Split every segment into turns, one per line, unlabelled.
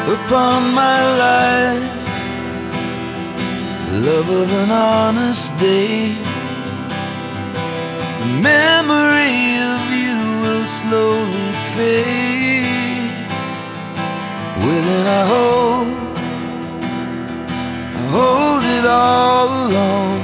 upon my life, love of an honest day. The memory of you will slowly fade. Within I hold it all alone.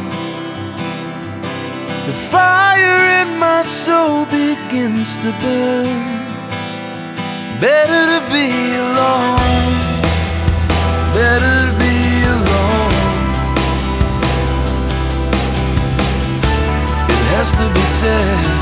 The fire in my soul begins to burn. Better to be alone, better to be alone. It has to be said,